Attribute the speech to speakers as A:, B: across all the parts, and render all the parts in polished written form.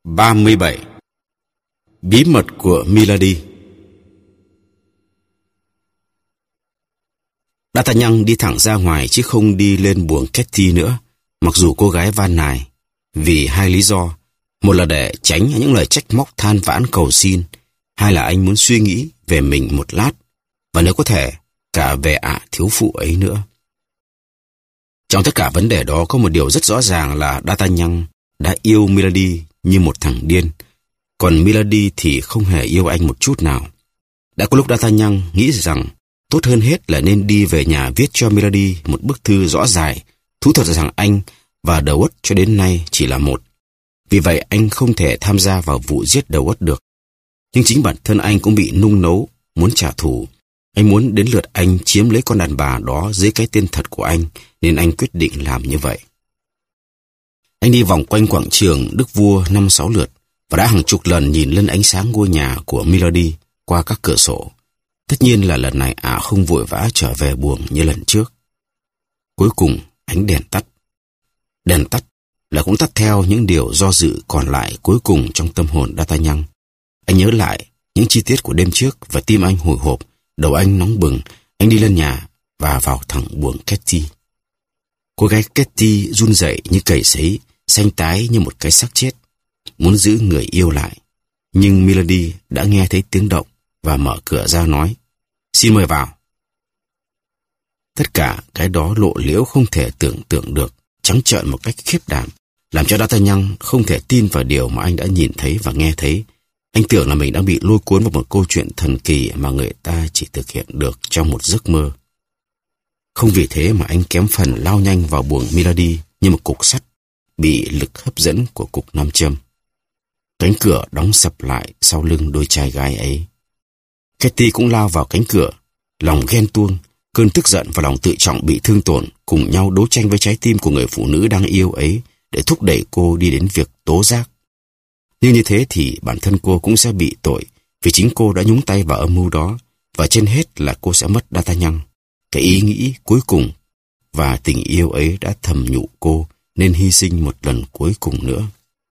A: 37. Bí mật của Milady. D'Artagnan đi thẳng ra ngoài chứ không đi lên buồng Ketty nữa, mặc dù cô gái van nài, vì hai lý do. Một là để tránh những lời trách móc than vãn cầu xin, hai là anh muốn suy nghĩ về mình một lát, và nếu có thể, cả về thiếu phụ ấy nữa. Trong tất cả vấn đề đó có một điều rất rõ ràng là D'Artagnan đã yêu Milady như một thằng điên, còn Milady thì không hề yêu anh một chút nào. Đã có lúc D'Artagnan nghĩ rằng tốt hơn hết là nên đi về nhà viết cho Milady một bức thư rõ dài, thú thật rằng anh và De Winter cho đến nay chỉ là một. Vì vậy anh không thể tham gia vào vụ giết De Winter được. Nhưng chính bản thân anh cũng bị nung nấu, muốn trả thù. Anh muốn đến lượt anh chiếm lấy con đàn bà đó dưới cái tên thật của anh, nên anh quyết định làm như vậy. Anh đi vòng quanh quảng trường Đức Vua 5-6 lượt và đã hàng chục lần nhìn lên ánh sáng ngôi nhà của Milady qua các cửa sổ. Tất nhiên là lần này không vội vã trở về buồng như lần trước. Cuối cùng ánh đèn tắt. Đèn tắt là cũng tắt theo những điều do dự còn lại cuối cùng trong tâm hồn D'Artagnan. Anh nhớ lại những chi tiết của đêm trước và tim anh hồi hộp, đầu anh nóng bừng. Anh đi lên nhà và vào thẳng buồng Ketty. Cô gái Ketty run rẩy như cầy sấy, xanh tái như một cái xác chết, muốn giữ người yêu lại. Nhưng Milady đã nghe thấy tiếng động và mở cửa ra nói: "Xin mời vào." Tất cả cái đó lộ liễu không thể tưởng tượng được, trắng trợn một cách khiếp đảm, làm cho D'Artagnan không thể tin vào điều mà anh đã nhìn thấy và nghe thấy. Anh tưởng là mình đang bị lôi cuốn vào một câu chuyện thần kỳ mà người ta chỉ thực hiện được trong một giấc mơ. Không vì thế mà anh kém phần lao nhanh vào buồng Milady như một cục sắt bị lực hấp dẫn của cục nam châm. Cánh cửa đóng sập lại sau lưng đôi trai gái ấy. Ketty cũng lao vào cánh cửa, lòng ghen tuông, cơn tức giận và lòng tự trọng bị thương tổn cùng nhau đấu tranh với trái tim của người phụ nữ đang yêu ấy để thúc đẩy cô đi đến việc tố giác. Nhưng như thế thì bản thân cô cũng sẽ bị tội, vì chính cô đã nhúng tay vào âm mưu đó, và trên hết là cô sẽ mất D'Artagnan. Cái ý nghĩ cuối cùng và tình yêu ấy đã thầm nhủ cô nên hy sinh một lần cuối cùng nữa.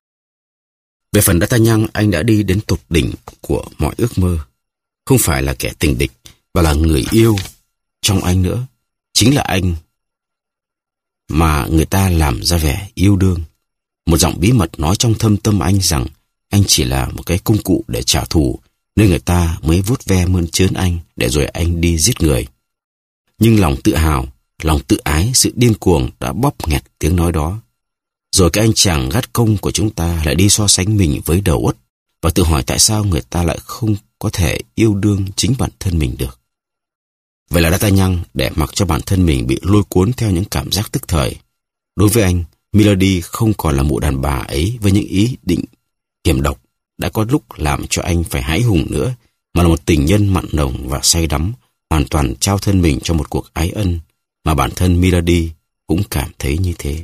A: Về phần D'Artagnan, anh đã đi đến tột đỉnh của mọi ước mơ. Không phải là kẻ tình địch, và là người yêu trong anh nữa. Chính là anh mà người ta làm ra vẻ yêu đương. Một giọng bí mật nói trong thâm tâm anh rằng anh chỉ là một cái công cụ để trả thù, nên người ta mới vuốt ve mơn trớn anh để rồi anh đi giết người. Nhưng lòng tự hào, lòng tự ái, sự điên cuồng đã bóp nghẹt tiếng nói đó. Rồi cái anh chàng gắt công của chúng ta lại đi so sánh mình với De Winter và tự hỏi tại sao người ta lại không có thể yêu đương chính bản thân mình được. Vậy là D'Artagnan để mặc cho bản thân mình bị lôi cuốn theo những cảm giác tức thời. Đối với anh, Milady không còn là mụ đàn bà ấy với những ý định hiểm độc đã có lúc làm cho anh phải hãi hùng nữa, mà là một tình nhân mặn nồng và say đắm, hoàn toàn trao thân mình cho một cuộc ái ân mà bản thân Milady cũng cảm thấy như thế.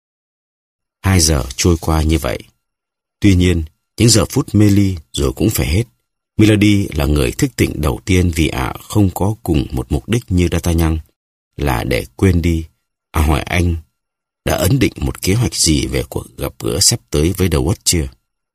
A: 2 giờ trôi qua như vậy. Tuy nhiên, những giờ phút mê ly rồi cũng phải hết. Milady là người thức tỉnh đầu tiên vì không có cùng một mục đích như D'Artagnan là để quên đi. Hỏi anh đã ấn định một kế hoạch gì về cuộc gặp gỡ sắp tới với De Winter chưa?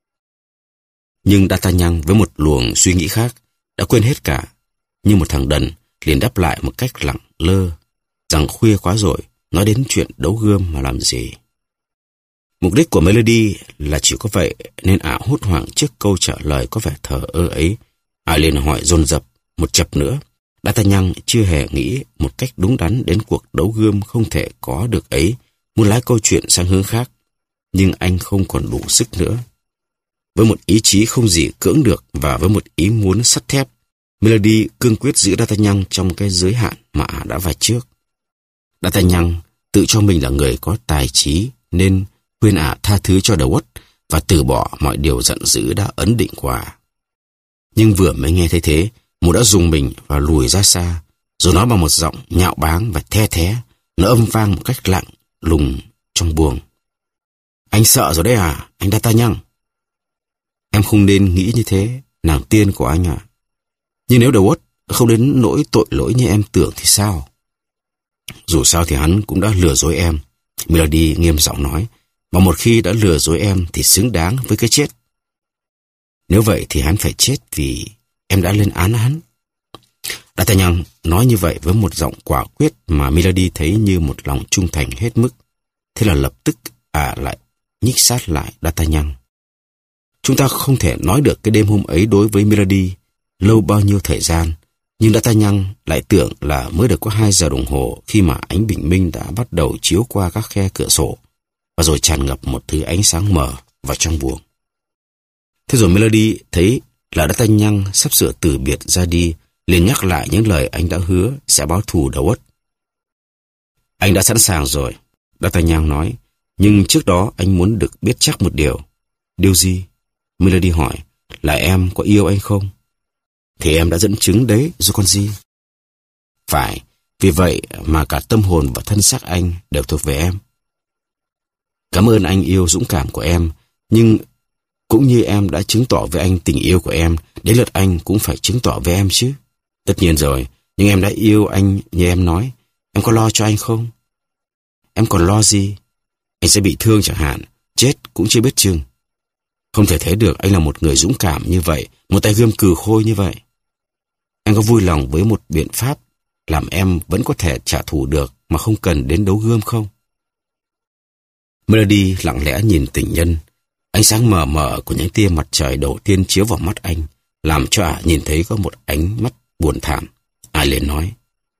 A: Nhưng D'Artagnan với một luồng suy nghĩ khác đã quên hết cả. Như một thằng đần liền đáp lại một cách lẳng lơ rằng khuya quá rồi, nói đến chuyện đấu gươm mà làm gì. Mục đích của Milady là chỉ có vậy, nên hốt hoảng trước câu trả lời có vẻ thờ ơ ấy. Liền hỏi dồn dập một chập nữa. D'Artagnan chưa hề nghĩ một cách đúng đắn đến cuộc đấu gươm không thể có được ấy, muốn lái câu chuyện sang hướng khác. Nhưng anh không còn đủ sức nữa. Với một ý chí không gì cưỡng được và với một ý muốn sắt thép, Milady cương quyết giữ D'Artagnan trong cái giới hạn mà đã vạch trước. D'Artagnan tự cho mình là người có tài trí nên khuyên tha thứ cho De Winter và từ bỏ mọi điều giận dữ đã ấn định của Nhưng vừa mới nghe thấy thế, mụ đã rùng mình và lùi ra xa, rồi nói bằng một giọng nhạo báng và the thé, nó âm vang một cách lặng lùng trong buồng: "Anh sợ rồi đấy anh D'Artagnan." "Em không nên nghĩ như thế, nàng tiên của anh Nhưng nếu De Winter không đến nỗi tội lỗi như em tưởng thì sao?" "Dù sao thì hắn cũng đã lừa dối em," Milady nghiêm giọng nói. "Và một khi đã lừa dối em thì xứng đáng với cái chết. Nếu vậy thì hắn phải chết vì em đã lên án hắn. D'Artagnan nói như vậy với một giọng quả quyết mà Milady thấy như một lòng trung thành hết mức. Thế là lập tức lại nhích sát lại D'Artagnan. Chúng ta không thể nói được cái đêm hôm ấy đối với Milady lâu bao nhiêu thời gian, nhưng D'Artagnan lại tưởng là mới được có 2 giờ đồng hồ khi mà ánh bình minh đã bắt đầu chiếu qua các khe cửa sổ, và rồi tràn ngập một thứ ánh sáng mờ vào trong buồng. Thế rồi Milady thấy là D'Artagnan sắp sửa từ biệt ra đi, liền nhắc lại những lời anh đã hứa sẽ báo thù đầu ất. Anh đã sẵn sàng rồi, D'Artagnan nói, nhưng trước đó anh muốn được biết chắc một điều. Điều gì? Milady hỏi, là em có yêu anh không? Thì em đã dẫn chứng đấy, rồi còn gì? Phải, vì vậy mà cả tâm hồn và thân xác anh đều thuộc về em. Cảm ơn anh yêu dũng cảm của em, nhưng cũng như em đã chứng tỏ với anh tình yêu của em, đến lượt anh cũng phải chứng tỏ với em chứ. Tất nhiên rồi, nhưng em đã yêu anh như em nói, em có lo cho anh không? Em còn lo gì? Anh sẽ bị thương chẳng hạn, chết cũng chưa biết chừng. Không thể thấy được anh là một người dũng cảm như vậy, một tay gươm cừ khôi như vậy. Anh có vui lòng với một biện pháp làm em vẫn có thể trả thù được mà không cần đến đấu gươm không? Milady lặng lẽ nhìn tình nhân. Ánh sáng mờ mờ của những tia mặt trời đầu tiên chiếu vào mắt anh, làm cho nhìn thấy có một ánh mắt buồn thảm. Liền nói,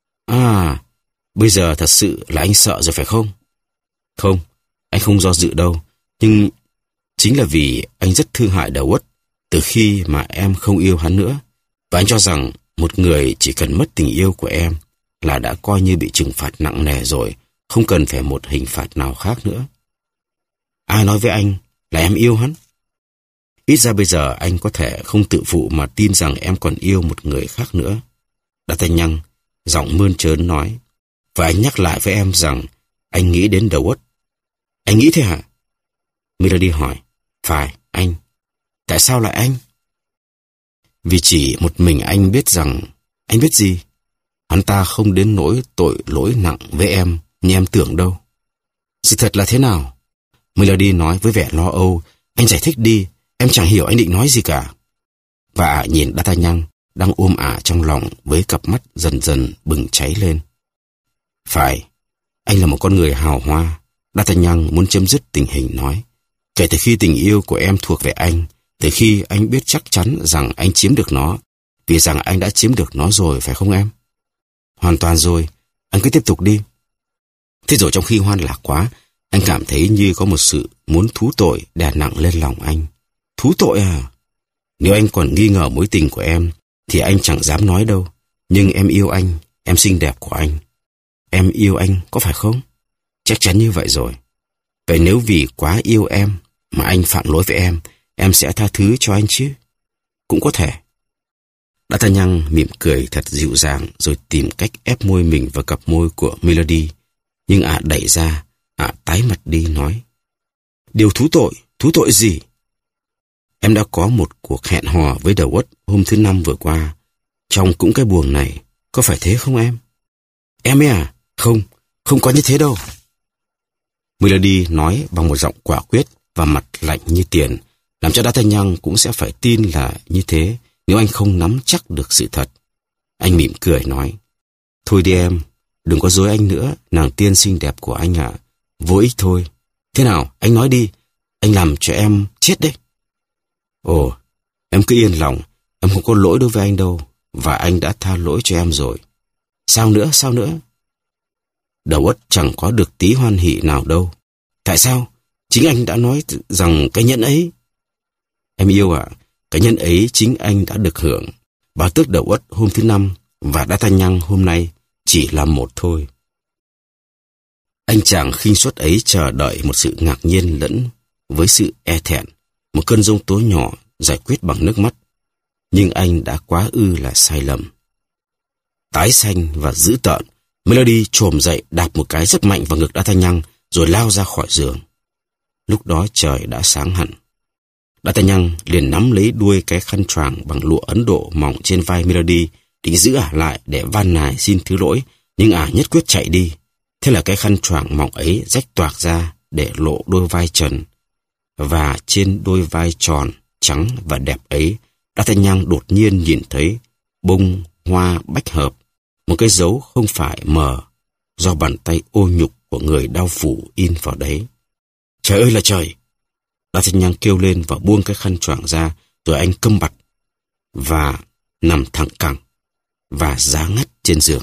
A: bây giờ thật sự là anh sợ rồi phải không? Không, anh không do dự đâu, nhưng chính là vì anh rất thương hại đầu ất từ khi mà em không yêu hắn nữa, và anh cho rằng một người chỉ cần mất tình yêu của em là đã coi như bị trừng phạt nặng nề rồi, không cần phải một hình phạt nào khác nữa. Ai nói với anh là em yêu hắn? Ít ra bây giờ anh có thể không tự phụ mà tin rằng em còn yêu một người khác nữa. D'Artagnan, giọng mơn trớn nói, và anh nhắc lại với em rằng anh nghĩ đến đầu ất. Anh nghĩ thế hả? Milady hỏi. Phải, anh. Tại sao lại anh? Vì chỉ một mình anh biết rằng... Anh biết gì? Hắn ta không đến nỗi tội lỗi nặng với em như em tưởng đâu. Sự thật là thế nào? Milady nói với vẻ lo âu. Anh giải thích đi, em chẳng hiểu anh định nói gì cả. Và nhìn D'Artagnan đang ôm trong lòng với cặp mắt dần dần bừng cháy lên. Phải, anh là một con người hào hoa. D'Artagnan muốn chấm dứt tình hình nói. Kể từ khi tình yêu của em thuộc về anh, từ khi anh biết chắc chắn rằng anh chiếm được nó, vì rằng anh đã chiếm được nó rồi phải không em? Hoàn toàn rồi, anh cứ tiếp tục đi. Thế rồi trong khi hoan lạc quá, anh cảm thấy như có một sự muốn thú tội đè nặng lên lòng anh. Thú tội à? Nếu anh còn nghi ngờ mối tình của em, thì anh chẳng dám nói đâu. Nhưng em yêu anh, em xinh đẹp của anh. Em yêu anh, có phải không? Chắc chắn như vậy rồi. Vậy nếu vì quá yêu em mà anh phạm lỗi với em sẽ tha thứ cho anh chứ? Cũng có thể. D'Artagnan mỉm cười thật dịu dàng rồi tìm cách ép môi mình vào cặp môi của Milady. Nhưng đẩy ra, tái mặt đi nói. Điều thú tội gì? Em đã có một cuộc hẹn hò với đầu ất hôm thứ Năm vừa qua, trong cũng cái buồng này, có phải thế không em? Em ấy à? Không có như thế đâu. Milady nói bằng một giọng quả quyết và mặt lạnh như tiền, làm cho D'Artagnan cũng sẽ phải tin là như thế nếu anh không nắm chắc được sự thật. Anh mỉm cười nói, thôi đi em, đừng có dối anh nữa, nàng tiên xinh đẹp của anh ạ. Vô ích thôi. Thế nào, anh nói đi, anh làm cho em chết đấy. Ồ, em cứ yên lòng, em không có lỗi đối với anh đâu, và anh đã tha lỗi cho em rồi. Sao nữa? Đầu ất chẳng có được tí hoan hỉ nào đâu. Tại sao? Chính anh đã nói rằng cái nhẫn ấy... Em yêu ạ, cái nhẫn ấy chính anh đã được hưởng. Bá tước đầu ất hôm thứ Năm và D'Artagnan hôm nay chỉ là một thôi. Anh chàng khinh suất ấy chờ đợi một sự ngạc nhiên lẫn với sự e thẹn, một cơn giông tố nhỏ giải quyết bằng nước mắt. Nhưng anh đã quá là sai lầm. Tái xanh và dữ tợn, Milady chồm dậy đạp một cái rất mạnh vào ngực D'Artagnan rồi lao ra khỏi giường. Lúc đó trời đã sáng hẳn. D'Artagnan liền nắm lấy đuôi cái khăn choàng bằng lụa Ấn Độ mỏng trên vai Milady, định giữ lại để van nài xin thứ lỗi, nhưng nhất quyết chạy đi. Thế là cái khăn choàng mỏng ấy rách toạc ra để lộ đôi vai trần, và trên đôi vai tròn trắng và đẹp ấy, D'Artagnan đột nhiên nhìn thấy bông hoa bách hợp, một cái dấu không phải mờ, do bàn tay ô nhục của người đao phủ in vào đấy. Trời ơi là trời! D'Artagnan kêu lên và buông cái khăn choàng ra, rồi anh câm bặt và nằm thẳng cẳng và giá ngất trên giường.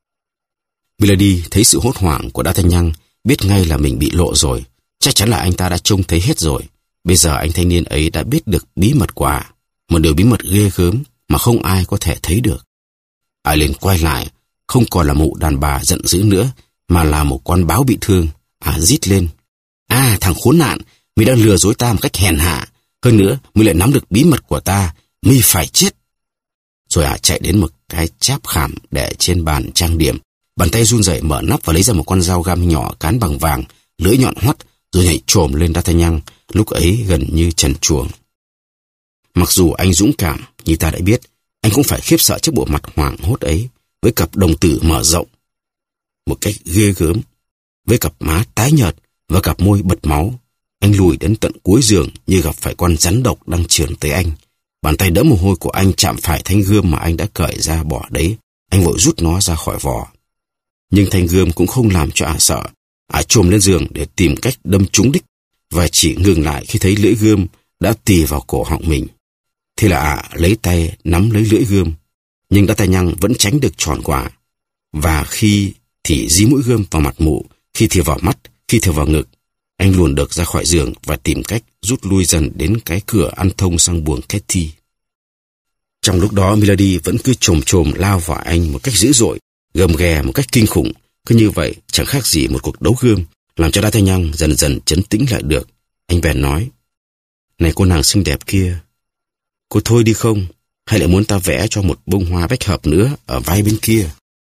A: Milady thấy sự hốt hoảng của D'Artagnan, biết ngay là mình bị lộ rồi. Chắc chắn là anh ta đã trông thấy hết rồi. Bây giờ anh thanh niên ấy đã biết được bí mật của ả, một điều bí mật ghê gớm mà không ai có thể thấy được. Ả liền quay lại, không còn là mụ đàn bà giận dữ nữa, mà là một con báo bị thương. Ả rít lên: À, thằng khốn nạn, mày đang lừa dối ta một cách hèn hạ. Hơn nữa, mày lại nắm được bí mật của ta, mày phải chết. Rồi ả chạy đến một cái cháp khảm để trên bàn trang điểm. Bàn tay run rẩy mở nắp và lấy ra một con dao găm nhỏ cán bằng vàng, lưỡi nhọn hoắt, rồi nhảy chồm lên D'Artagnan, lúc ấy gần như trần truồng. Mặc dù anh dũng cảm, như ta đã biết, anh cũng phải khiếp sợ trước bộ mặt hoảng hốt ấy, với cặp đồng tử mở rộng một cách ghê gớm, với cặp má tái nhợt và cặp môi bật máu. Anh lùi đến tận cuối giường như gặp phải con rắn độc đang trườn tới anh. Bàn tay đẫm mồ hôi của anh chạm phải thanh gươm mà anh đã cởi ra bỏ đấy. Anh vội rút nó ra khỏi vỏ. Nhưng thanh gươm cũng không làm cho ả sợ. Ả chồm lên giường để tìm cách đâm trúng đích, và chỉ ngừng lại khi thấy lưỡi gươm đã tì vào cổ họng mình. Thế là ả lấy tay nắm lấy lưỡi gươm, nhưng D'Artagnan vẫn tránh được tròn quả. Và khi thì dí mũi gươm vào mặt mụ, khi thì vào mắt, khi thì vào ngực. Anh luồn được ra khỏi giường và tìm cách rút lui dần đến cái cửa ăn thông sang buồng Ketty. Trong lúc đó, Milady vẫn cứ chồm lao vào anh một cách dữ dội, gầm ghè một cách kinh khủng. Cứ như vậy, chẳng khác gì một cuộc đấu gươm, làm cho D'Artagnan dần dần trấn tĩnh lại được. Anh bèn nói: Này cô nàng xinh đẹp kia, cô thôi đi không? Hay lại muốn ta vẽ cho một bông hoa bách hợp nữa ở vai bên kia?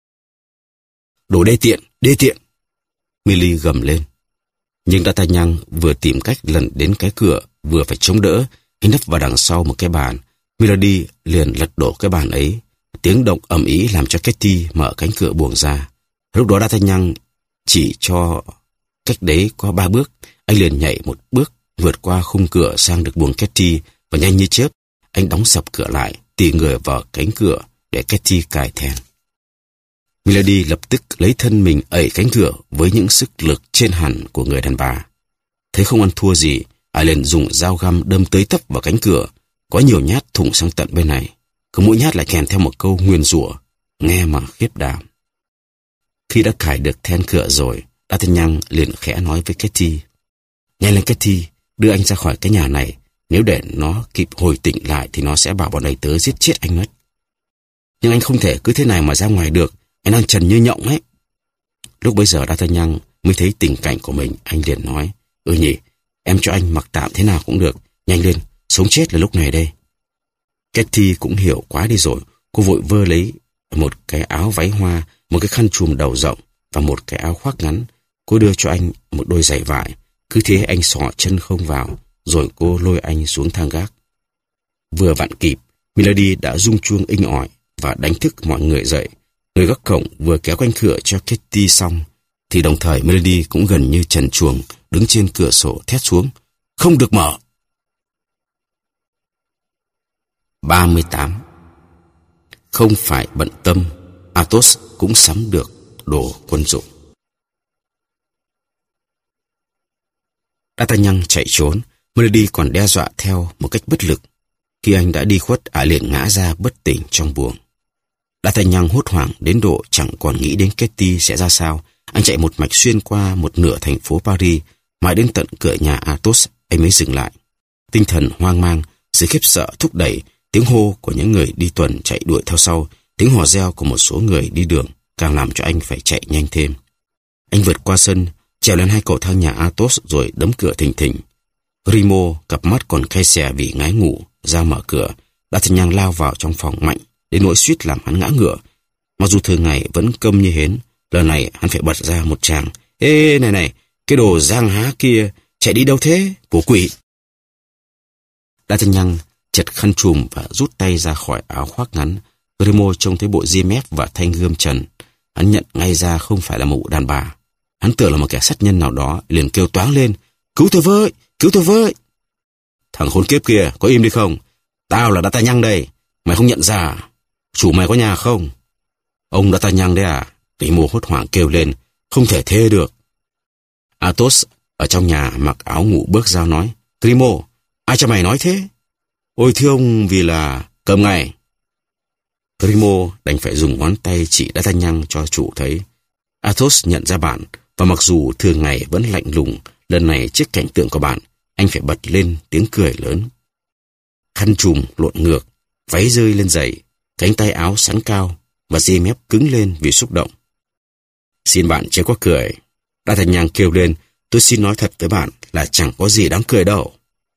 A: Đồ đê tiện! Milly gầm lên. Nhưng D'Artagnan vừa tìm cách lần đến cái cửa, vừa phải chống đỡ. Anh nấp vào đằng sau một cái bàn. Milady liền lật đổ cái bàn ấy. Tiếng động ầm ĩ làm cho Ketty mở cánh cửa buồng ra. Lúc đó D'Artagnan chỉ cho cách đấy có 3 bước. Anh liền nhảy một bước, vượt qua khung cửa sang được buồng Ketty, và nhanh như chớp anh đóng sập cửa lại, tì người vào cánh cửa để Ketty cài then. Milady lập tức lấy thân mình ẩy cánh cửa với những sức lực trên hẳn của người đàn bà. Thấy không ăn thua gì, ả liền dùng dao găm đâm tới tấp vào cánh cửa, có nhiều nhát thủng sang tận bên này. Cứ mỗi nhát lại kèm theo một câu nguyền rủa, nghe mà khiếp đảm. Khi đã cài được then cửa rồi, D'Artagnan liền khẽ nói với Ketty: Nhanh lên Ketty, đưa anh ra khỏi cái nhà này. Nếu để nó kịp hồi tỉnh lại thì nó sẽ bảo bọn này tớ giết chết anh mất. Nhưng anh không thể cứ thế này mà ra ngoài được, anh đang trần như nhộng ấy. Lúc bấy giờ D'Artagnan mới thấy tình cảnh của mình. Anh liền nói: Nhỉ, em cho anh mặc tạm thế nào cũng được. Nhanh lên, sống chết là lúc này đây. Ketty cũng hiểu quá đi rồi. Cô vội vơ lấy một cái áo váy hoa, một cái khăn trùm đầu rộng và một cái áo khoác ngắn. Cô đưa cho anh một đôi giày vải. Cứ thế anh xỏ chân không vào, rồi cô lôi anh xuống thang gác. Vừa vặn kịp, Milady đã rung chuông inh ỏi và đánh thức mọi người dậy. Người gác cổng vừa kéo cánh cửa cho Ketty xong, thì đồng thời Milady cũng gần như trần truồng đứng trên cửa sổ thét xuống: Không được mở! 38. Không phải bận tâm, Athos cũng sắm được đồ quân dụng. D'Artagnan chạy trốn, Milady còn đe dọa theo một cách bất lực. Khi anh đã đi khuất, ả liền ngã ra bất tỉnh trong buồng. D'Artagnan hốt hoảng đến độ chẳng còn nghĩ đến Ketty sẽ ra sao. Anh chạy một mạch xuyên qua một nửa thành phố Paris, mãi đến tận cửa nhà Athos anh mới dừng lại. Tinh thần hoang mang, sự khiếp sợ thúc đẩy, tiếng hô của những người đi tuần chạy đuổi theo sau, tiếng hò reo của một số người đi đường càng làm cho anh phải chạy nhanh thêm. Anh vượt qua sân, trèo lên 2 cầu thang nhà Athos rồi đấm cửa thình thình. Grimaud, cặp mắt còn cay xè vì ngái ngủ, ra mở cửa. D'Artagnan lao vào trong phòng mạnh đến nỗi suýt làm hắn ngã ngửa. Mặc dù thường ngày vẫn câm như hến, lần này hắn phải bật ra một tràng: Ê này, cái đồ giang há kia, chạy đi đâu thế, của quỷ! D'Artagnan chật khăn trùm và rút tay ra khỏi áo khoác ngắn. Grimaud trông thấy bộ diêm mép và thanh gươm trần. Hắn nhận ngay ra không phải là mụ đàn bà. Hắn tưởng là một kẻ sát nhân nào đó, liền kêu toáng lên: Cứu tôi với! Cứu tôi với! Thằng khốn kiếp kia, có im đi không? Tao là D'Artagnan đây. Mày không nhận ra à? Chủ mày có nhà không? Ông D'Artagnan đấy à? Grimaud hốt hoảng kêu lên. Không thể thế được. Athos ở trong nhà mặc áo ngủ bước ra nói. Grimaud, ai cho mày nói thế? Ôi thưa ông, vì là... Cầm ngay. Grimaud đành phải dùng ngón tay chỉ D'Artagnan cho chủ thấy. Athos nhận ra bạn, và mặc dù thường ngày vẫn lạnh lùng, lần này trước cảnh tượng của bạn, anh phải bật lên tiếng cười lớn. Khăn trùm lộn ngược, váy rơi lên giày, cánh tay áo sắn cao và dây mép cứng lên vì xúc động. Xin bạn chớ có cười. D'Artagnan kêu lên, tôi xin nói thật với bạn là chẳng có gì đáng cười đâu.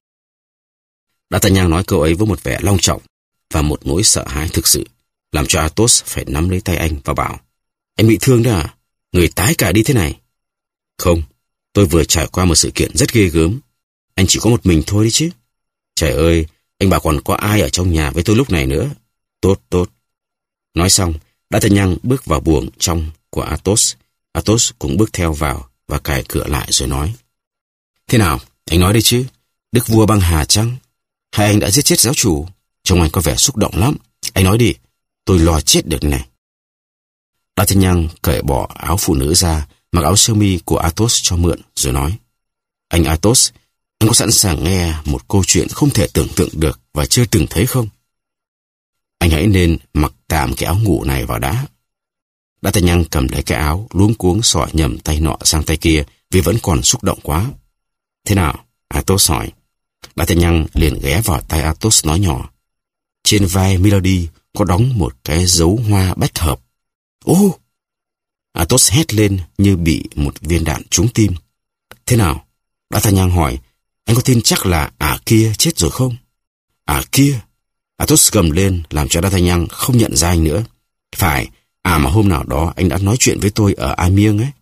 A: D'Artagnan nói câu ấy với một vẻ long trọng và một nỗi sợ hãi thực sự, làm cho Athos phải nắm lấy tay anh và bảo, anh bị thương đó à? Người tái cả đi thế này. Không, tôi vừa trải qua một sự kiện rất ghê gớm. Anh chỉ có một mình thôi đấy chứ. Trời ơi, anh bảo còn có ai ở trong nhà với tôi lúc này nữa. Tốt, tốt. Nói xong, D'Artagnan bước vào buồng trong của Athos. Athos cũng bước theo vào và cài cửa lại rồi nói. Thế nào, anh nói đi chứ. Đức vua băng hà chăng? Hay anh đã giết chết giáo chủ? Trông anh có vẻ xúc động lắm. Anh nói đi, tôi lo chết được này. D'Artagnan cởi bỏ áo phụ nữ ra, mặc áo sơ mi của Athos cho mượn, rồi nói. Anh Athos, anh có sẵn sàng nghe một câu chuyện không thể tưởng tượng được và chưa từng thấy không? Anh hãy nên mặc tạm cái áo ngủ này vào đã. D'Artagnan cầm lấy cái áo, luống cuống xỏ nhầm tay nọ sang tay kia vì vẫn còn xúc động quá. Thế nào? Athos hỏi. D'Artagnan liền ghé vào tay Athos nói nhỏ. Trên vai Milady có đóng một cái dấu hoa bách hợp. Ô! Athos hét lên như bị một viên đạn trúng tim. Thế nào? D'Artagnan hỏi. Anh có tin chắc là kia chết rồi không? Kia? Athos gầm lên làm cho D'Artagnan không nhận ra anh nữa. Phải, mà hôm nào đó anh đã nói chuyện với tôi ở Amiens ấy.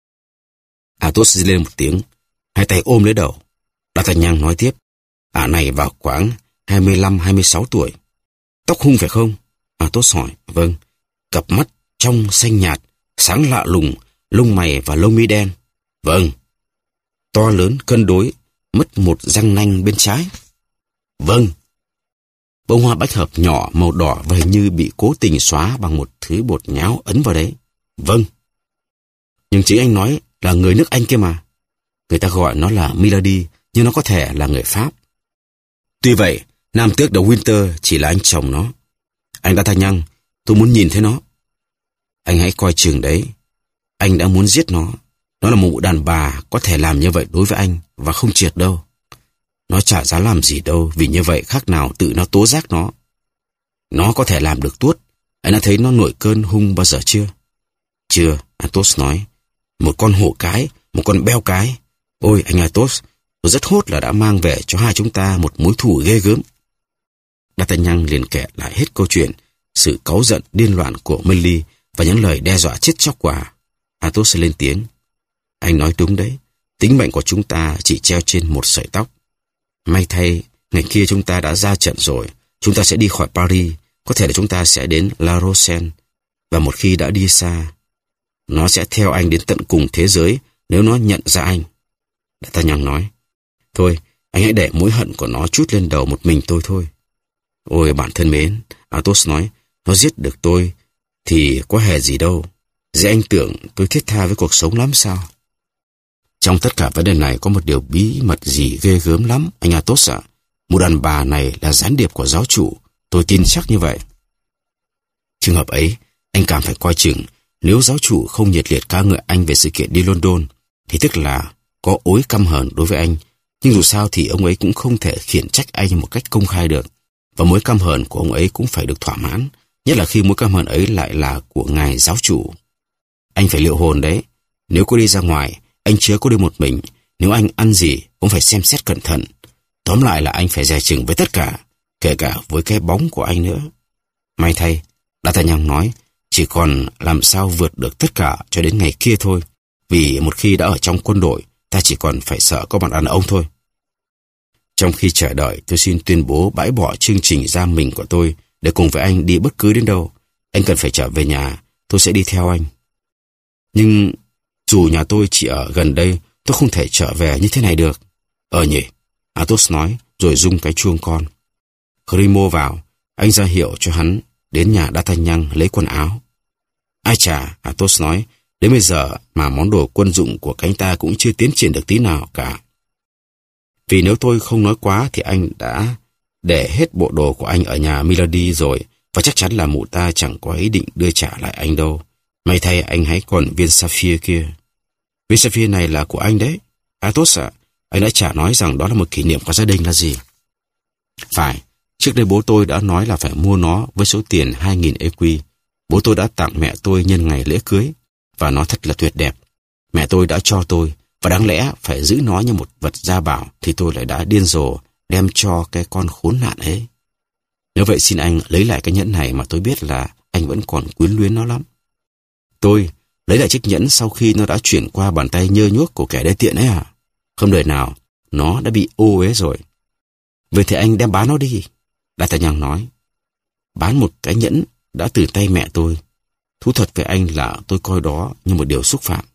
A: Athos lên một tiếng, hai tay ôm lấy đầu. D'Artagnan nói tiếp. Này vào khoảng 25-26 tuổi. Tóc hung phải không? Athos hỏi. Vâng. Cặp mắt trong xanh nhạt, sáng lạ lùng, lông mày và lông mi đen. Vâng. To lớn cân đối, mất một răng nanh bên trái. Vâng. Bông hoa bách hợp nhỏ màu đỏ và hình như bị cố tình xóa bằng một thứ bột nhão ấn vào đấy. Vâng. Nhưng chính anh nói là người nước Anh kia mà. Người ta gọi nó là Milady, nhưng nó có thể là người Pháp. Tuy vậy, nam tước de Winter chỉ là anh chồng nó. Anh D'Artagnan, tôi muốn nhìn thấy nó. Anh hãy coi chừng đấy. Anh đã muốn giết nó. Nó là một mụ đàn bà có thể làm như vậy đối với anh và không triệt đâu. Nó chả dám làm gì đâu, vì như vậy khác nào tự nó tố giác nó. Nó có thể làm được tuốt. Anh đã thấy nó nổi cơn hung bao giờ chưa? Chưa, Athos nói. Một con hổ cái, một con beo cái. Ôi anh Athos, tôi rất hốt là đã mang về cho hai chúng ta một mối thù ghê gớm. D'Artagnan liền kể lại hết câu chuyện, sự cáu giận điên loạn của Milady và những lời đe dọa chết chóc của Athos lên tiếng. Anh nói đúng đấy, tính mệnh của chúng ta chỉ treo trên một sợi tóc. May thay, ngày kia chúng ta đã ra trận rồi, chúng ta sẽ đi khỏi Paris, có thể là chúng ta sẽ đến La Rochelle, và một khi đã đi xa, nó sẽ theo anh đến tận cùng thế giới nếu nó nhận ra anh. D'Artagnan nói, thôi, anh hãy để mối hận của nó trút lên đầu một mình tôi thôi. Ôi bạn thân mến, Athos nói, nó giết được tôi thì có hề gì đâu. Dễ anh tưởng tôi thiết tha với cuộc sống lắm sao? Trong tất cả vấn đề này có một điều bí mật gì ghê gớm lắm, anh Athos ạ. Một đàn bà này là gián điệp của giáo chủ, tôi tin chắc như vậy. Trường hợp ấy, anh càng phải coi chừng. Nếu giáo chủ không nhiệt liệt ca ngợi anh về sự kiện đi London, thì tức là có oối căm hờn đối với anh. Nhưng dù sao thì ông ấy cũng không thể khiển trách anh một cách công khai được. Và mối căm hờn của ông ấy cũng phải được thỏa mãn, nhất là khi mối căm hờn ấy lại là của ngài giáo chủ. Anh phải liệu hồn đấy. Nếu có đi ra ngoài, anh chớ có đi một mình. Nếu anh ăn gì, cũng phải xem xét cẩn thận. Tóm lại là anh phải dè chừng với tất cả, kể cả với cái bóng của anh nữa. May thay, D'Artagnan nói, chỉ còn làm sao vượt được tất cả cho đến ngày kia thôi. Vì một khi đã ở trong quân đội, ta chỉ còn phải sợ có bọn đàn ông thôi. Trong khi chờ đợi, tôi xin tuyên bố bãi bỏ chương trình gia mình của tôi để cùng với anh đi bất cứ đến đâu. Anh cần phải trở về nhà, tôi sẽ đi theo anh. Nhưng dù nhà tôi chỉ ở gần đây, tôi không thể trở về như thế này được. Nhỉ, Athos nói, rồi rung cái chuông con. Grimaud vào, anh ra hiệu cho hắn đến nhà D'Artagnan lấy quần áo. Ai chà, Athos nói, đến bây giờ mà món đồ quân dụng của cánh ta cũng chưa tiến triển được tí nào cả. Vì nếu tôi không nói quá thì anh đã để hết bộ đồ của anh ở nhà Milady rồi, và chắc chắn là mụ ta chẳng có ý định đưa trả lại anh đâu. May thay anh hãy còn viên sapphire kia. Viên sapphire này là của anh đấy. Athos ạ, anh đã chả nói rằng đó là một kỷ niệm của gia đình là gì. Phải, trước đây bố tôi đã nói là phải mua nó với số tiền 2.000 écus. Bố tôi đã tặng mẹ tôi nhân ngày lễ cưới, và nó thật là tuyệt đẹp. Mẹ tôi đã cho tôi, và đáng lẽ phải giữ nó như một vật gia bảo, thì tôi lại đã điên rồ đem cho cái con khốn nạn ấy. Nếu vậy xin anh lấy lại cái nhẫn này, mà tôi biết là anh vẫn còn quyến luyến nó lắm. Tôi lấy lại chiếc nhẫn sau khi nó đã chuyển qua bàn tay nhơ nhuốc của kẻ đê tiện ấy à? Không đời nào, nó đã bị ô uế rồi. Vậy thì anh đem bán nó đi. D'Artagnan nói. Bán một cái nhẫn đã từ tay mẹ tôi. Thú thật với anh là tôi coi đó như một điều xúc phạm.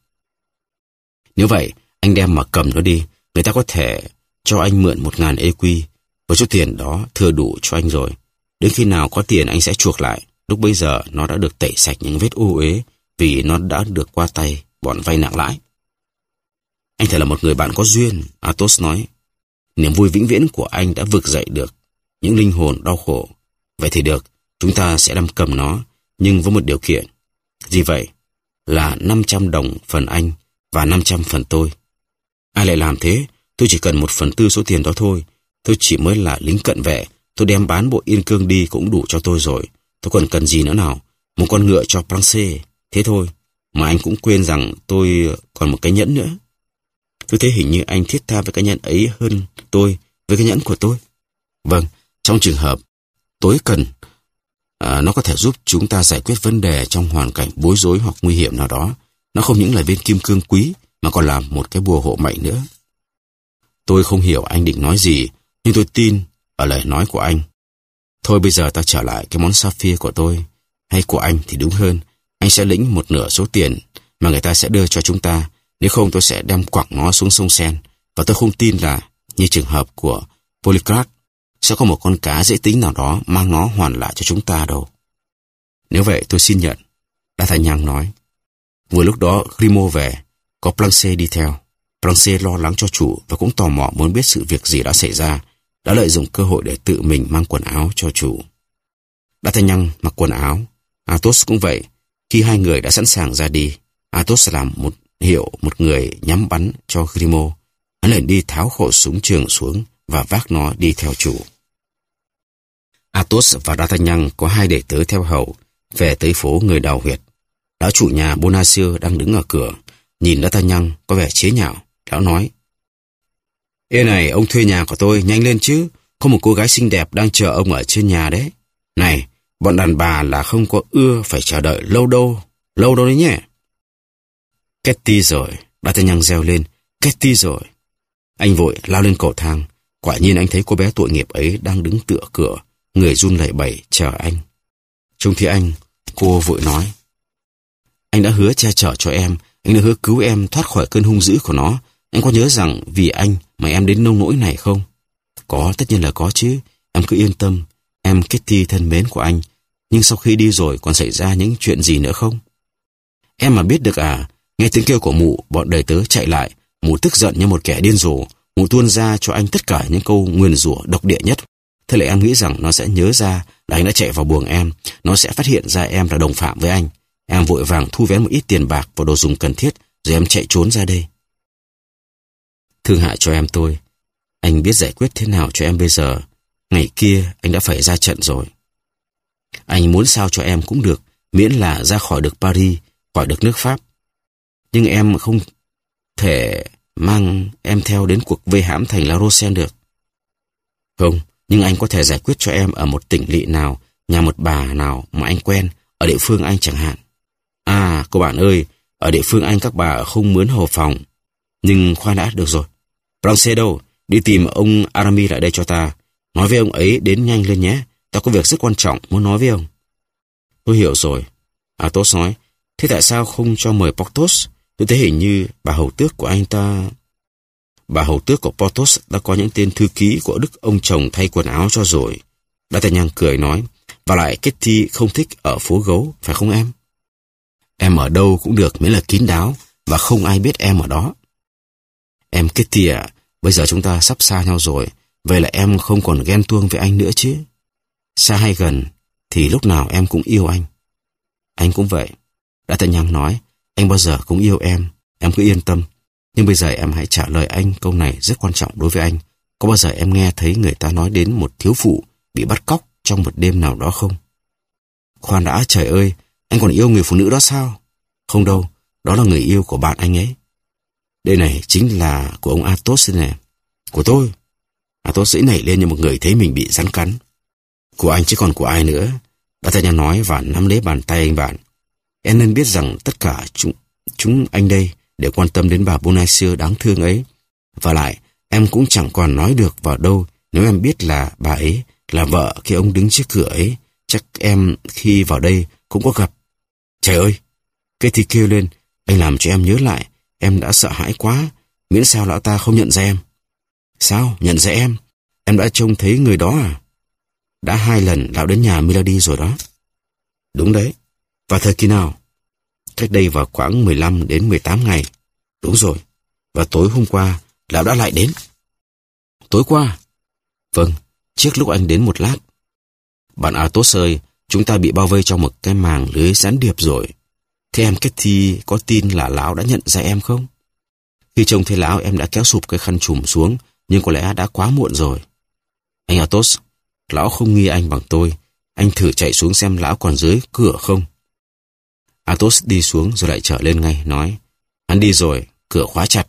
A: Nếu vậy, anh đem mà cầm nó đi. Người ta có thể cho anh mượn 1.000 écus. Với số tiền đó thừa đủ cho anh rồi. Đến khi nào có tiền anh sẽ chuộc lại. Lúc bấy giờ nó đã được tẩy sạch những vết ô uế, vì nó đã được qua tay bọn vay nặng lãi. Anh thật là một người bạn có duyên, Athos nói. Niềm vui vĩnh viễn của anh đã vực dậy được những linh hồn đau khổ. Vậy thì được, chúng ta sẽ đem cầm nó, nhưng với một điều kiện. Gì vậy? Là 500 đồng phần anh và 500 phần tôi. Ai lại làm thế? Tôi chỉ cần 1/4 số tiền đó thôi. Tôi chỉ mới là lính cận vệ. Tôi đem bán bộ Yên Cương đi cũng đủ cho tôi rồi. Tôi còn cần gì nữa nào? Một con ngựa cho Planchet. Thế thôi. Mà anh cũng quên rằng tôi còn một cái nhẫn nữa. Tôi thấy hình như anh thiết tha với cái nhẫn ấy hơn tôi với cái nhẫn của tôi. Vâng, trong trường hợp tối cần, nó có thể giúp chúng ta giải quyết vấn đề trong hoàn cảnh bối rối hoặc nguy hiểm nào đó. Nó không những là viên kim cương quý, mà còn là một cái bùa hộ mệnh nữa. Tôi không hiểu anh định nói gì, nhưng tôi tin ở lời nói của anh. Thôi bây giờ ta trở lại cái món sapphire của tôi, hay của anh thì đúng hơn. Anh sẽ lĩnh 1/2 số tiền mà người ta sẽ đưa cho chúng ta. Nếu không tôi sẽ đem quẳng nó xuống sông Seine. Và tôi không tin là, như trường hợp của Polycrat, sẽ có một con cá dễ tính nào đó mang nó hoàn lại cho chúng ta đâu. Nếu vậy tôi xin nhận, D'Artagnan nói. Vừa lúc đó Grimaud về, có Planchet đi theo. Planchet lo lắng cho chủ và cũng tò mò muốn biết sự việc gì đã xảy ra, đã lợi dụng cơ hội để tự mình mang quần áo cho chủ. D'Artagnan mặc quần áo, Athos cũng vậy. Khi hai người đã sẵn sàng ra đi, Athos làm một hiệu một người nhắm bắn cho Grimaud. Hắn liền đi tháo khẩu súng trường xuống và vác nó đi theo chủ. Athos và D'Artagnan có 2 đệ tớ theo hầu về tới phố người đào huyệt. Lão chủ nhà Bonacieux đang đứng ở cửa, nhìn D'Artagnan có vẻ chế nhạo. Lão nói: "Ê này, ông thuê nhà của tôi, nhanh lên chứ, có một cô gái xinh đẹp đang chờ ông ở trên nhà đấy. Này, bọn đàn bà là không có ưa phải chờ đợi lâu đâu đấy nhé." Ketty rồi, D'Artagnan reo lên, Ketty rồi. Anh vội lao lên cầu thang, quả nhiên anh thấy cô bé tội nghiệp ấy đang đứng tựa cửa, người run lẩy bẩy chờ anh. Trông thấy anh, cô vội nói: "Anh đã hứa che chở cho em, anh đã hứa cứu em thoát khỏi cơn hung dữ của nó. Anh có nhớ rằng vì anh mà em đến nông nỗi này không?" "Có, tất nhiên là có chứ, em cứ yên tâm, em Ketty thân mến của anh. Nhưng sau khi đi rồi còn xảy ra những chuyện gì nữa không?" "Em mà biết được à?" Nghe tiếng kêu của mụ, bọn đầy tớ chạy lại. Mụ tức giận như một kẻ điên rồ. Mụ tuôn ra cho anh tất cả những câu nguyền rủa độc địa nhất. Thế lại em nghĩ rằng nó sẽ nhớ ra là anh đã chạy vào buồng em. Nó sẽ phát hiện ra em là đồng phạm với anh. Em vội vàng thu vén một ít tiền bạc và đồ dùng cần thiết, rồi em chạy trốn ra đây. Thương hại cho em tôi. Anh biết giải quyết thế nào cho em bây giờ. Ngày kia anh đã phải ra trận rồi. Anh muốn sao cho em cũng được, miễn là ra khỏi được Paris, khỏi được nước Pháp. Nhưng em không thể mang em theo đến cuộc vây hãm thành La Rochelle được. Không, nhưng anh có thể giải quyết cho em ở một tỉnh lỵ nào, nhà một bà nào mà anh quen, ở địa phương anh chẳng hạn. À, cô bạn ơi, ở địa phương anh các bà không mướn hầu phòng. Nhưng khoan đã, được rồi. Planchet đâu? Đi tìm ông Aramis lại đây cho ta. Nói với ông ấy đến nhanh lên nhé. Ta có việc rất quan trọng muốn nói với ông. Tôi hiểu rồi. Athos nói. Thế tại sao không cho mời Porthos? Tôi thấy hình như bà hầu tước của anh ta... bà hầu tước của Porthos đã có những tên thư ký của đức ông chồng thay quần áo cho rồi. D'Artagnan cười nói, và lại Ketty không thích ở phố gấu, phải không em? Em ở đâu cũng được miễn là kín đáo và không ai biết em ở đó. Em Ketty ạ, bây giờ chúng ta sắp xa nhau rồi, vậy là em không còn ghen tuông với anh nữa chứ? Xa hay gần thì lúc nào em cũng yêu anh. Anh cũng vậy. D'Artagnan nói, anh bao giờ cũng yêu em cứ yên tâm. Nhưng bây giờ em hãy trả lời anh câu này rất quan trọng đối với anh. Có bao giờ em nghe thấy người ta nói đến một thiếu phụ bị bắt cóc trong một đêm nào đó không? Khoan đã, trời ơi, anh còn yêu người phụ nữ đó sao? Không đâu, đó là người yêu của bạn anh ấy. Đây này chính là của ông Athos này. Của tôi. Athos dễ nảy lên như một người thấy mình bị rắn cắn. Của anh chứ còn của ai nữa? D'Artagnan nói và nắm lấy bàn tay anh bạn. Em nên biết rằng tất cả chúng anh đây đều quan tâm đến bà Bonacieux đáng thương ấy. Và lại, em cũng chẳng còn nói được vào đâu nếu em biết là bà ấy là vợ khi ông đứng trước cửa ấy. Chắc em khi vào đây cũng có gặp. Trời ơi! Ketty kêu lên, anh làm cho em nhớ lại. Em đã sợ hãi quá, miễn sao lão ta không nhận ra em. Sao? Nhận ra em? Em đã trông thấy người đó à? Đã 2 lần lão đến nhà Milady rồi đó. Đúng đấy. Và thời kỳ nào? Cách đây vào khoảng 15 đến 18 ngày. Đúng rồi. Và tối hôm qua, lão đã lại đến. Tối qua? Vâng, trước lúc anh đến một lát. Bạn Athos ơi, chúng ta bị bao vây trong một cái màng lưới gián điệp rồi. Thế em Ketty có tin là lão đã nhận ra em không? Khi trông thấy lão, em đã kéo sụp cái khăn trùm xuống, nhưng có lẽ đã quá muộn rồi. Anh Athos, lão không nghi anh bằng tôi. Anh thử chạy xuống xem lão còn dưới cửa không. Athos đi xuống rồi lại trở lên ngay, nói, hắn đi rồi, cửa khóa chặt.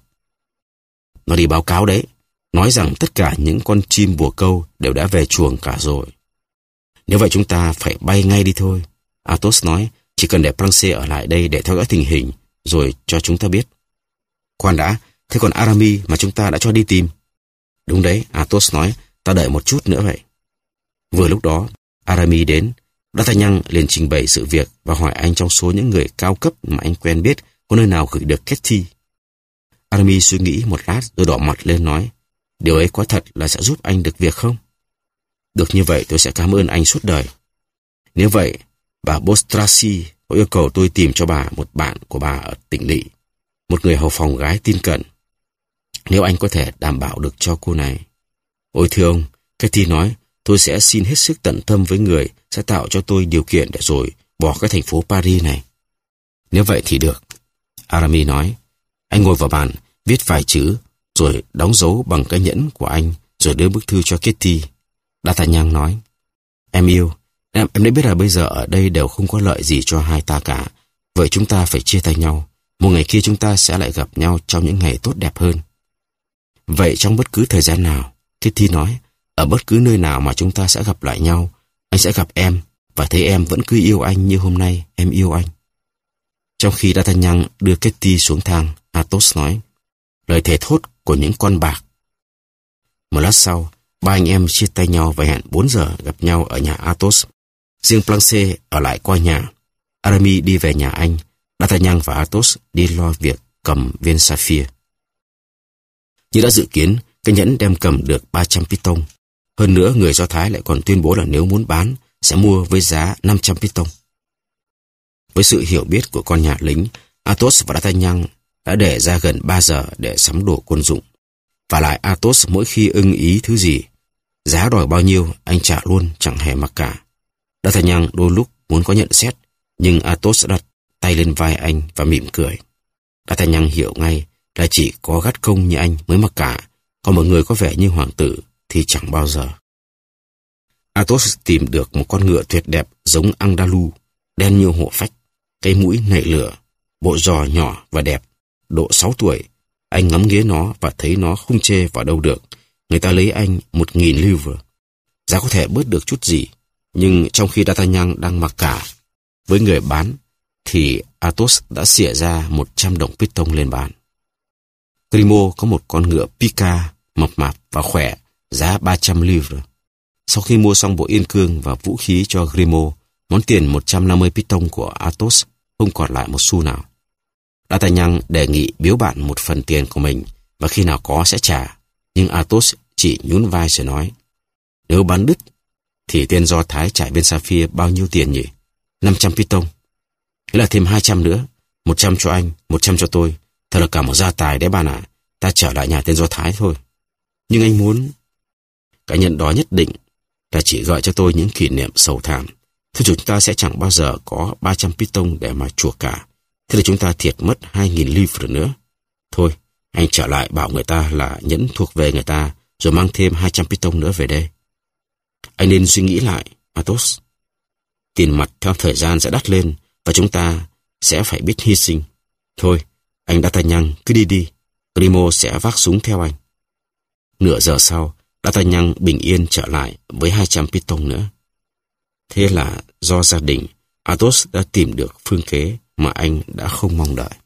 A: Nó đi báo cáo đấy, nói rằng tất cả những con chim bồ câu đều đã về chuồng cả rồi. Nếu vậy chúng ta phải bay ngay đi thôi. Athos nói, chỉ cần để Planchet ở lại đây để theo dõi tình hình, rồi cho chúng ta biết. Khoan đã, thế còn Aramis mà chúng ta đã cho đi tìm? Đúng đấy, Athos nói, ta đợi một chút nữa vậy. Vừa lúc đó, Aramis đến. D'Artagnan liền trình bày sự việc và hỏi anh trong số những người cao cấp mà anh quen biết có nơi nào gửi được Ketty. Aramis suy nghĩ một lát rồi đỏ mặt lên nói, điều ấy có thật là sẽ giúp anh được việc không? Được như vậy tôi sẽ cảm ơn anh suốt đời. Nếu vậy, bà Bostracy có yêu cầu tôi tìm cho bà một bạn của bà ở tỉnh lỵ, một người hầu phòng gái tin cậy. Nếu anh có thể đảm bảo được cho cô này. Ôi thưa ông, Ketty nói, tôi sẽ xin hết sức tận tâm với người sẽ tạo cho tôi điều kiện để rồi bỏ cái thành phố Paris này. Nếu vậy thì được. Aramis nói, anh ngồi vào bàn, viết vài chữ, rồi đóng dấu bằng cái nhẫn của anh, rồi đưa bức thư cho Ketty. D'Artagnan nói, em yêu, em đã biết là bây giờ ở đây đều không có lợi gì cho hai ta cả. Vậy chúng ta phải chia tay nhau. Một ngày kia chúng ta sẽ lại gặp nhau trong những ngày tốt đẹp hơn. Vậy trong bất cứ thời gian nào, Ketty nói, ở bất cứ nơi nào mà chúng ta sẽ gặp lại nhau, anh sẽ gặp em và thấy em vẫn cứ yêu anh như hôm nay em yêu anh. Trong khi D'Artagnan đưa Ketty xuống thang, Athos nói, lời thề thốt của những con bạc. Một lát sau, ba anh em chia tay nhau và hẹn 4 giờ gặp nhau ở nhà Athos. Riêng Planchet ở lại coi nhà. Aramis đi về nhà anh. D'Artagnan và Athos đi lo việc cầm viên sapphire. Như đã dự kiến, cái nhẫn đem cầm được 300 piton. Hơn nữa, người Do Thái lại còn tuyên bố là nếu muốn bán, sẽ mua với giá 500 piton. Với sự hiểu biết của con nhà lính, Athos và D'Artagnan đã để ra gần 3 giờ để sắm đồ quân dụng. Và lại Athos mỗi khi ưng ý thứ gì, giá đòi bao nhiêu anh trả luôn, chẳng hề mặc cả. D'Artagnan đôi lúc muốn có nhận xét, nhưng Athos đặt tay lên vai anh và mỉm cười. D'Artagnan hiểu ngay là chỉ có gắt công như anh mới mặc cả, còn một người có vẻ như hoàng tử thì chẳng bao giờ. Athos tìm được một con ngựa tuyệt đẹp giống Andalou, đen như hổ phách, cái mũi nảy lửa, bộ giò nhỏ và đẹp, độ 6 tuổi. Anh ngắm nghía nó và thấy nó không chê vào đâu được. Người ta lấy anh 1.000 livres. Giá có thể bớt được chút gì, nhưng trong khi D'Artagnan đang mặc cả với người bán, thì Athos đã xỉa ra 100 đồng piton lên bàn. Grimaud có một con ngựa Pica mập mạp và khỏe, giá 300 livres. Sau khi mua xong bộ yên cương và vũ khí cho Grimaud, món tiền 150 piton của Athos không còn lại một xu nào. D'Artagnan đề nghị biếu bạn một phần tiền của mình và khi nào có sẽ trả. Nhưng Athos chỉ nhún vai rồi nói, nếu bán đứt, thì tên Do Thái trải bên Sapphire bao nhiêu tiền nhỉ? 500 piton. Thế là thêm 200 nữa, 100 cho anh, 100 cho tôi. Thật là cả một gia tài đấy bạn ạ. Ta trở lại nhà tên Do Thái thôi. Nhưng anh muốn... Cái nhận đó nhất định là chỉ gợi cho tôi những kỷ niệm sầu thảm. Thế chúng ta sẽ chẳng bao giờ có 300 piton để mà chuộc cả. Thế là chúng ta thiệt mất 2.000 livre nữa. Thôi, anh trở lại bảo người ta là nhẫn thuộc về người ta, rồi mang thêm 200 piton nữa về đây. Anh nên suy nghĩ lại, Athos. Tiền mặt theo thời gian sẽ đắt lên, và chúng ta sẽ phải biết hy sinh. Thôi, anh D'Artagnan cứ đi đi, Grimaud sẽ vác súng theo anh. Nửa giờ sau, D'Artagnan bình yên trở lại với 200 piton nữa. Thế là do gia đình, Athos đã tìm được phương kế mà anh đã không mong đợi.